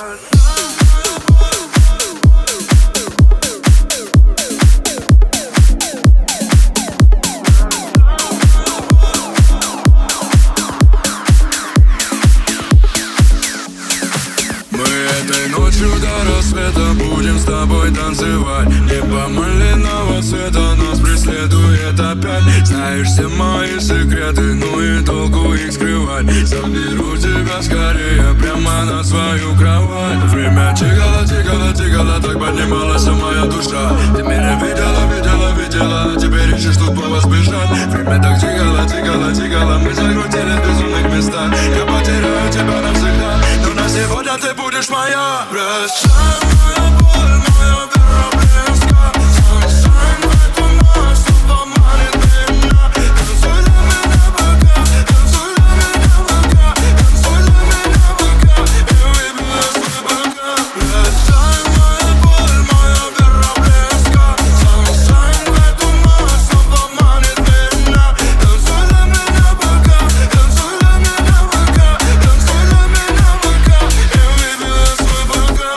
Этой ночью до рассвета будем с тобой танцевать. Небо малинового цвета нас преследует опять. Знаешь все мои секреты, ну и толку их скрывать. Заберу тебя скорее прямо на свою кровать. Время тикало, тикало, тикало, так поднималась моя душа. Ты меня видела, видела, видела, теперь ищешь тут повод сбежать. Время так тикало, тикало, тикало, мы закрутились в безумных местах. Я потеряю тебя навсегда, но на сегодня ты будешь моя. Прощай, моя боль, моя вера близка. Sunshine, это ночь, снова манит меня. Танцуй для меня пока, танцуй для меня пока, танцуй для меня пока, и выбила свой бокал. Прощай, моя боль, моя вера близка. Sunshine, это ночь, снова манит меня. Танцуй для меня пока, танцуй для меня пока, танцуй для меня пока, и выбила свой бокал.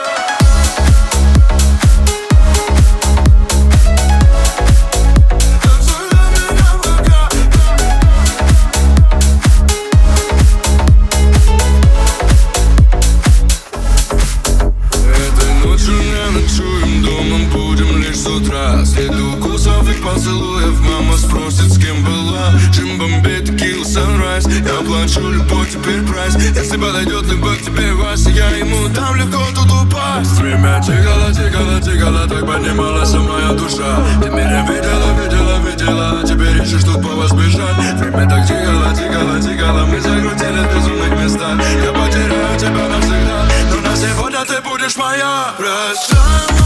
Этой ночью не ночуем, дома будем лишь с утра. След укусов и поцелуев, мама спросит, с кем была. Джим, бомбей, текила, sunrise. Я плачу, любовь теперь прайс. Если подойдет любовь к тебе, Вася, я ему дам легко тут упасть. Время тикало, тикало, тикало, так поднималась моя душа. Ты меня видела, видела, видела, теперь ищешь тут повод сбежать. Время так тикало, тикало, тикало, мы закрутились в безумных местах. Я потеряю тебя навсегда, но на сегодня ты будешь моя. Прощай.